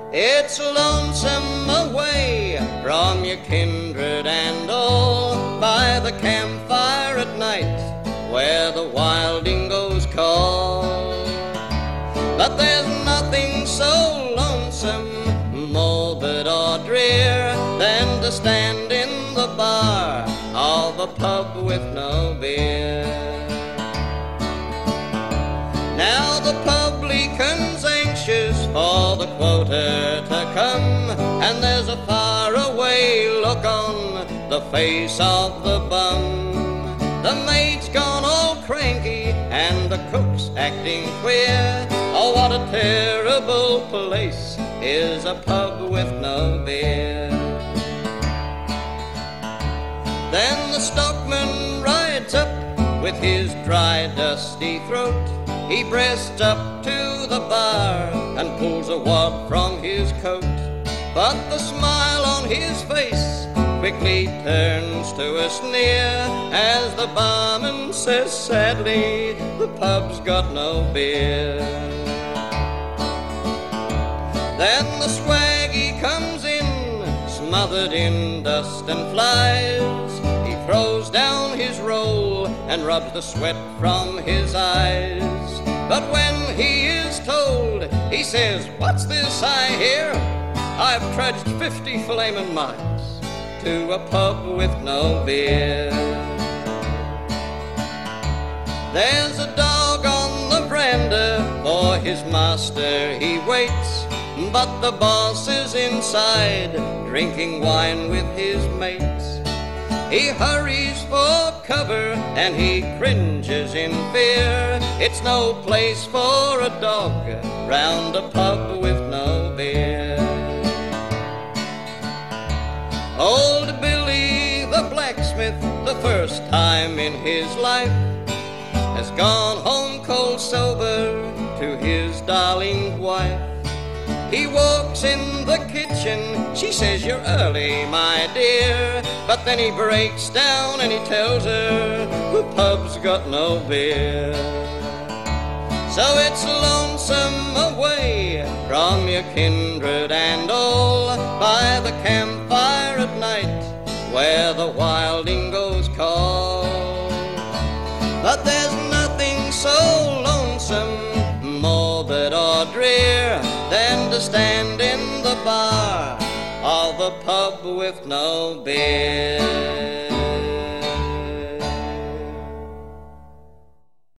It's lonesome away from your kindred and all, by the campfire at night where the wild dingoes call. But there's nothing so lonesome, morbid or drear, than to stand in the bar of a pub with no beer. Now the publican's anxious for the quota to come, and there's a faraway look on the face of the bum. The maid's gone all cranky and the cook's acting queer. Oh, what a terrible place is a pub with no beer. Then the stockman rides up with his dry, dusty throat. He breasts up to the bar and pulls a wad from his coat. But the smile on his face quickly turns to a sneer as the barman says sadly, the pub's got no beer. Then the swaggy comes in, smothered in dust and flies. He throws down his roll and rubs the sweat from his eyes. But when he is told, he says, "What's this I hear? I've trudged 50 flamin' miles to a pub with no beer." There's a dog on the veranda, for his master he waits, but the boss is inside, drinking wine with his mates. He hurries for cover and he cringes in fear. It's no place for a dog round a pub with no beer. Old Billy the blacksmith, the first time in his life, has gone home cold sober to his darling wife. He walks in the kitchen, she says, "You're early, my dear." But then he breaks down and he tells her the pub's got no beer. So it's lonesome away from your kindred and all, by the campfire at night where the wild dingoes call. But there's nothing so lonesome, morbid or drear, than to stand in the bar of a pub with no beer.